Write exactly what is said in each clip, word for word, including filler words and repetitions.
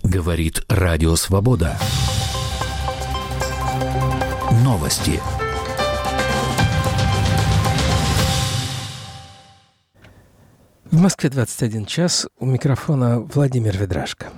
Говорит Радио Свобода. Новости. В Москве двадцать один час. У микрофона Владимир Ведрашко.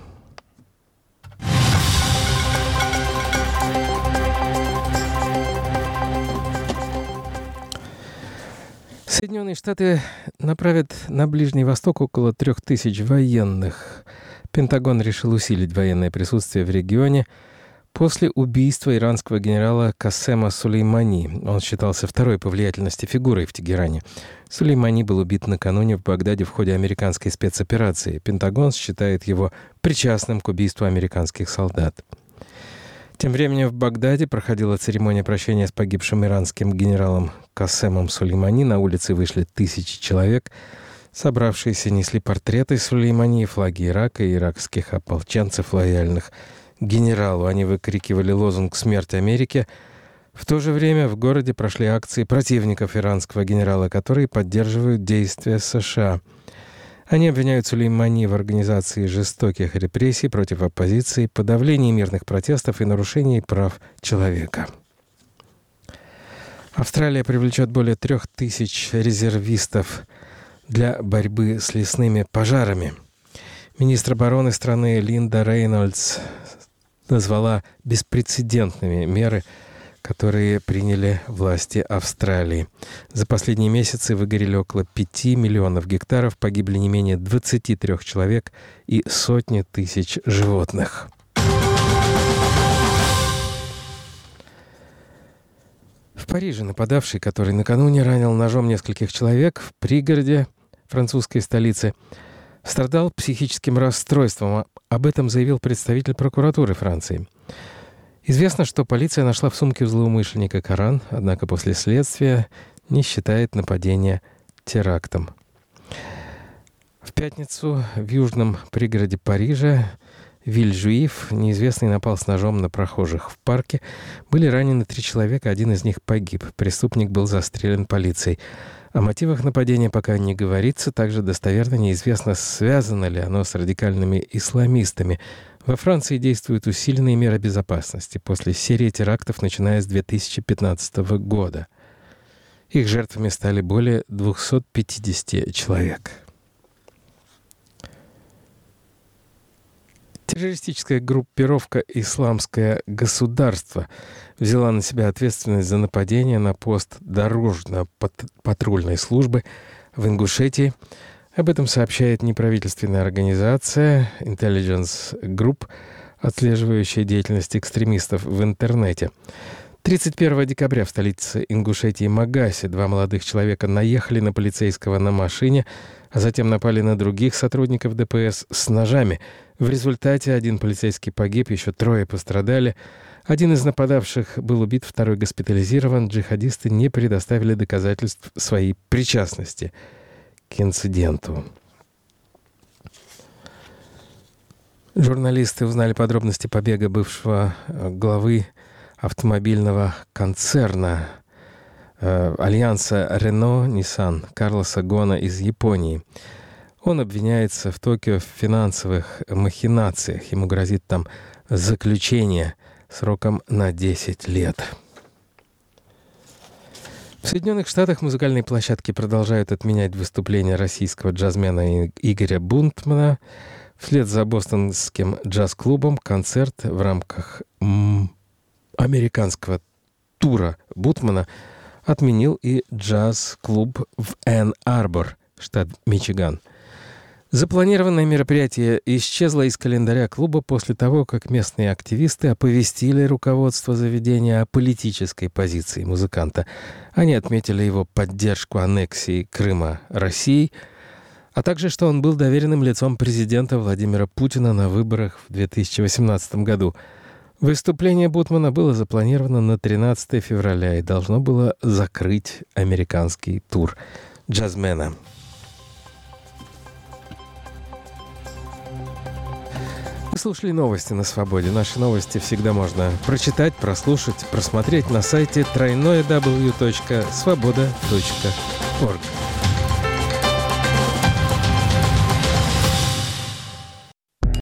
Соединенные Штаты направят на Ближний Восток около трех тысяч военных. Пентагон решил усилить военное присутствие в регионе после убийства иранского генерала Кассема Сулеймани. Он считался второй по влиятельности фигурой в Тегеране. Сулеймани был убит накануне в Багдаде в ходе американской спецоперации. Пентагон считает его причастным к убийству американских солдат. Тем временем в Багдаде проходила церемония прощения с погибшим иранским генералом Кассемом Сулеймани. На улице вышли тысячи человек. Собравшиеся несли портреты Сулеймани и флаги Ирака и иракских ополченцев, лояльных генералу. Они выкрикивали лозунг «Смерть Америке». В то же время в городе прошли акции противников иранского генерала, которые поддерживают действия США. Они обвиняют Сулеймани в организации жестоких репрессий против оппозиции, подавлении мирных протестов и нарушении прав человека. Австралия привлечет более трех тысяч резервистов для борьбы с лесными пожарами. Министр обороны страны Линда Рейнольдс назвала беспрецедентными меры, которые приняли власти Австралии. За последние месяцы выгорели около пяти миллионов гектаров, погибли не менее двадцати трёх человек и сотни тысяч животных. В Париже нападавший, который накануне ранил ножом нескольких человек в пригороде французской столицы, страдал психическим расстройством. Об этом заявил представитель прокуратуры Франции. Известно, что полиция нашла в сумке у злоумышленника Коран, однако после следствия не считает нападение терактом. В пятницу в южном пригороде Парижа Виль-Жуиф неизвестный напал с ножом на прохожих в парке. Были ранены три человека, один из них погиб. Преступник был застрелен полицией. О мотивах нападения пока не говорится. Также достоверно неизвестно, связано ли оно с радикальными исламистами. Во Франции действуют усиленные меры безопасности после серии терактов, начиная с две тысячи пятнадцатого года. Их жертвами стали более двухсот пятидесяти человек. Террористическая группировка «Исламское государство» взяла на себя ответственность за нападение на пост дорожно-патрульной службы в Ингушетии. Об этом сообщает неправительственная организация Intelligence Group, отслеживающая деятельность экстремистов в интернете. тридцать первого декабря в столице Ингушетии Магасе два молодых человека наехали на полицейского на машине, а затем напали на других сотрудников ДПС с ножами. В результате один полицейский погиб, еще трое пострадали. Один из нападавших был убит, второй госпитализирован. Джихадисты не предоставили доказательств своей причастности к инциденту. Журналисты узнали подробности побега бывшего главы автомобильного концерна э, альянса Renault-Nissan Карлоса Гона из Японии. Он обвиняется в Токио в финансовых махинациях. Ему грозит там заключение сроком на десять лет. В Соединенных Штатах музыкальные площадки продолжают отменять выступления российского джазмена Игоря Бунтмана. Вслед за бостонским джаз-клубом концерт в рамках м- американского тура Бунтмана отменил и джаз-клуб в Энн-Арбор, штат Мичиган. Запланированное мероприятие исчезло из календаря клуба после того, как местные активисты оповестили руководство заведения о политической позиции музыканта. Они отметили его поддержку аннексии Крыма Россией, а также, что он был доверенным лицом президента Владимира Путина на выборах в две тысячи восемнадцатом году. Выступление Бунтмана было запланировано на тринадцатого февраля и должно было закрыть американский тур джазмена. Вы слушали новости на Свободе. Наши новости всегда можно прочитать, прослушать, просмотреть на сайте дабл ю дабл ю дабл ю точка свобода точка орг.